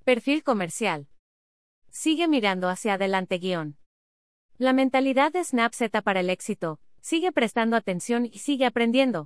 Perfil comercial. Sigue mirando hacia adelante. La mentalidad de Snap Z para el éxito. Sigue prestando atención y sigue aprendiendo.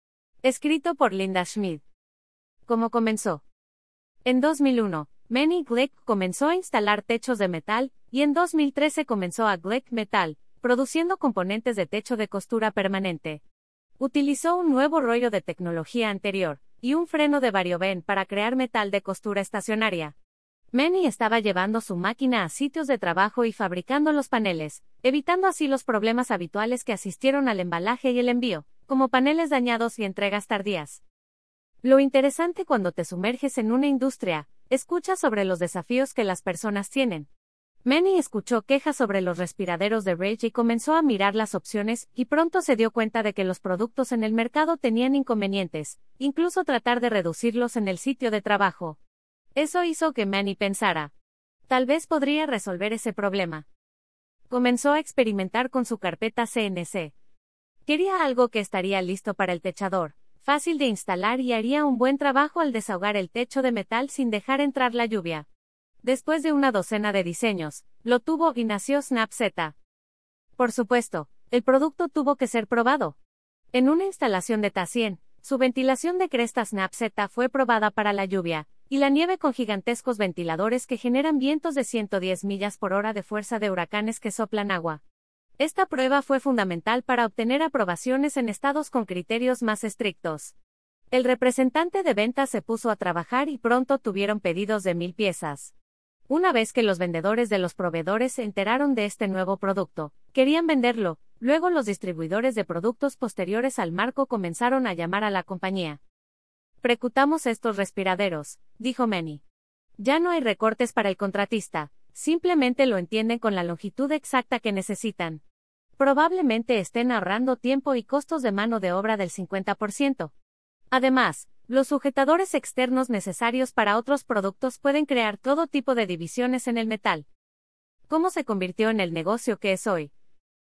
Escrito por Linda Schmid. ¿Cómo comenzó? En 2001, Manny Glick comenzó a instalar techos de metal, y en 2013 comenzó a Glick Metal, produciendo componentes de techo de costura permanente. Utilizó un nuevo rollo de tecnología anterior, y un freno de variobén para crear metal de costura estacionaria. Manny estaba llevando su máquina a sitios de trabajo y fabricando los paneles, evitando así los problemas habituales que asistieron al embalaje y el envío, como paneles dañados y entregas tardías. Lo interesante cuando te sumerges en una industria, escucha sobre los desafíos que las personas tienen. Manny escuchó quejas sobre los respiraderos de Rage y comenzó a mirar las opciones, y pronto se dio cuenta de que los productos en el mercado tenían inconvenientes, incluso tratar de reducirlos en el sitio de trabajo. Eso hizo que Manny pensara, tal vez podría resolver ese problema. Comenzó a experimentar con su carpeta CNC. Quería algo que estaría listo para el techador, fácil de instalar y haría un buen trabajo al desahogar el techo de metal sin dejar entrar la lluvia. Después de una docena de diseños, lo tuvo y nació Snap Z. Por supuesto, el producto tuvo que ser probado. En una instalación de T100, su ventilación de cresta Snap Z fue probada para la lluvia y la nieve con gigantescos ventiladores que generan vientos de 110 millas por hora de fuerza de huracanes que soplan agua. Esta prueba fue fundamental para obtener aprobaciones en estados con criterios más estrictos. El representante de ventas se puso a trabajar y pronto tuvieron pedidos de 1000 piezas. Una vez que los vendedores de los proveedores se enteraron de este nuevo producto, querían venderlo, luego los distribuidores de productos posteriores al marco comenzaron a llamar a la compañía. Precutamos estos respiraderos, dijo Manny. Ya no hay recortes para el contratista, simplemente lo entienden con la longitud exacta que necesitan. Probablemente estén ahorrando tiempo y costos de mano de obra del 50%. Además, los sujetadores externos necesarios para otros productos pueden crear todo tipo de divisiones en el metal. ¿Cómo se convirtió en el negocio que es hoy?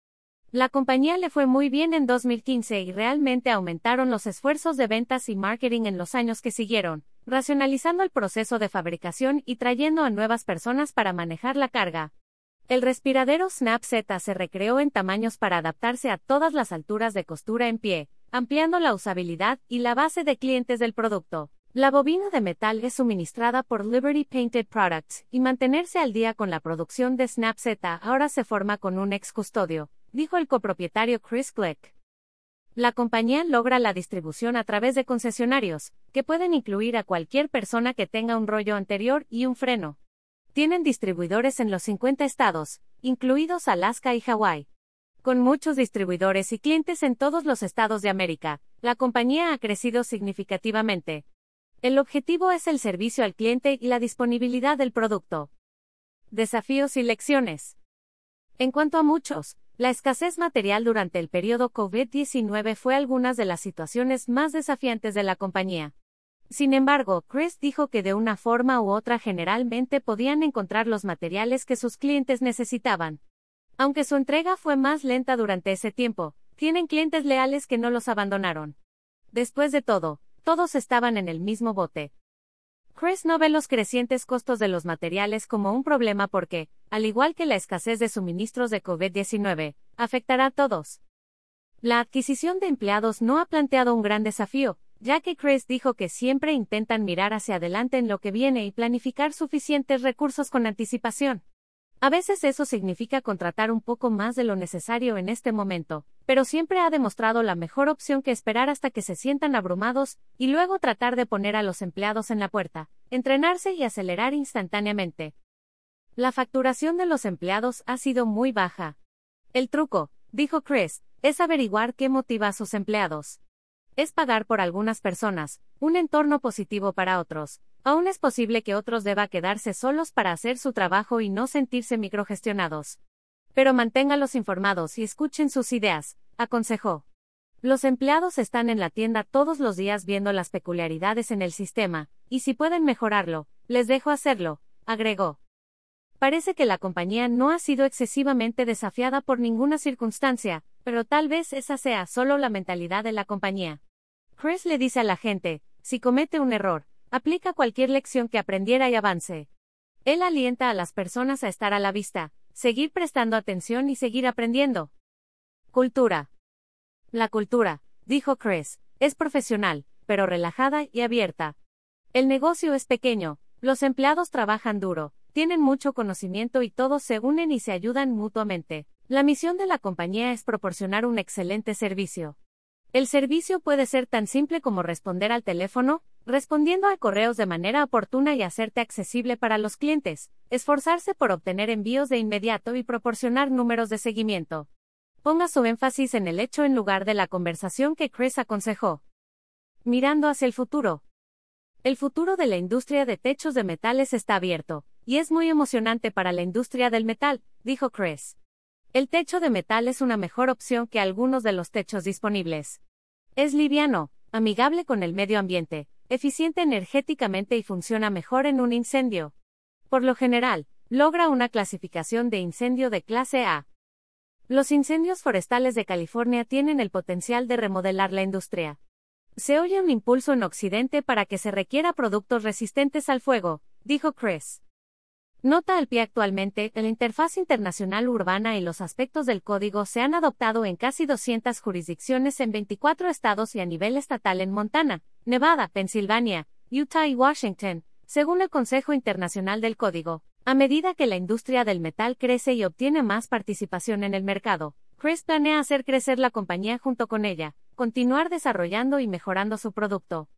La compañía le fue muy bien en 2015 y realmente aumentaron los esfuerzos de ventas y marketing en los años que siguieron, racionalizando el proceso de fabricación y trayendo a nuevas personas para manejar la carga. El respiradero Snap Z se recreó en tamaños para adaptarse a todas las alturas de costura en pie, ampliando la usabilidad y la base de clientes del producto. La bobina de metal es suministrada por Liberty Painted Products, y mantenerse al día con la producción de Snap Z ahora se forma con un ex custodio, dijo el copropietario Chris Glick. La compañía logra la distribución a través de concesionarios, que pueden incluir a cualquier persona que tenga un rollo anterior y un freno. Tienen distribuidores en los 50 estados, incluidos Alaska y Hawái. Con muchos distribuidores y clientes en todos los estados de América, la compañía ha crecido significativamente. El objetivo es el servicio al cliente y la disponibilidad del producto. Desafíos y lecciones. En cuanto a muchos, la escasez material durante el periodo COVID-19 fue algunas de las situaciones más desafiantes de la compañía. Sin embargo, Chris dijo que de una forma u otra generalmente podían encontrar los materiales que sus clientes necesitaban. Aunque su entrega fue más lenta durante ese tiempo, tienen clientes leales que no los abandonaron. Después de todo, todos estaban en el mismo bote. Chris no ve los crecientes costos de los materiales como un problema porque, al igual que la escasez de suministros de COVID-19, afectará a todos. La adquisición de empleados no ha planteado un gran desafío, ya que Chris dijo que siempre intentan mirar hacia adelante en lo que viene y planificar suficientes recursos con anticipación. A veces eso significa contratar un poco más de lo necesario en este momento, pero siempre ha demostrado la mejor opción que esperar hasta que se sientan abrumados, y luego tratar de poner a los empleados en la puerta, entrenarse y acelerar instantáneamente. La facturación de los empleados ha sido muy baja. El truco, dijo Chris, es averiguar qué motiva a sus empleados. Es pagar por algunas personas, un entorno positivo para otros. Aún es posible que otros deban quedarse solos para hacer su trabajo y no sentirse microgestionados. Pero manténgalos informados y escuchen sus ideas, aconsejó. Los empleados están en la tienda todos los días viendo las peculiaridades en el sistema, y si pueden mejorarlo, les dejo hacerlo, agregó. Parece que la compañía no ha sido excesivamente desafiada por ninguna circunstancia, pero tal vez esa sea solo la mentalidad de la compañía. Chris le dice a la gente, si comete un error, aplica cualquier lección que aprendiera y avance. Él alienta a las personas a estar a la vista, seguir prestando atención y seguir aprendiendo. Cultura. La cultura, dijo Chris, es profesional, pero relajada y abierta. El negocio es pequeño, los empleados trabajan duro, tienen mucho conocimiento y todos se unen y se ayudan mutuamente. La misión de la compañía es proporcionar un excelente servicio. El servicio puede ser tan simple como responder al teléfono, respondiendo a correos de manera oportuna y hacerte accesible para los clientes, esforzarse por obtener envíos de inmediato y proporcionar números de seguimiento. Ponga su énfasis en el hecho en lugar de la conversación que Chris aconsejó. Mirando hacia el futuro. El futuro de la industria de techos de metales está abierto, y es muy emocionante para la industria del metal, dijo Chris. El techo de metal es una mejor opción que algunos de los techos disponibles. Es liviano, amigable con el medio ambiente, eficiente energéticamente y funciona mejor en un incendio. Por lo general, logra una clasificación de incendio de clase A. Los incendios forestales de California tienen el potencial de remodelar la industria. Se oye un impulso en Occidente para que se requiera productos resistentes al fuego, dijo Chris. Nota al pie actualmente, la interfaz internacional urbana y los aspectos del código se han adoptado en casi 200 jurisdicciones en 24 estados y a nivel estatal en Montana, Nevada, Pensilvania, Utah y Washington, según el Consejo Internacional del Código. A medida que la industria del metal crece y obtiene más participación en el mercado, Chris planea hacer crecer la compañía junto con ella, continuar desarrollando y mejorando su producto.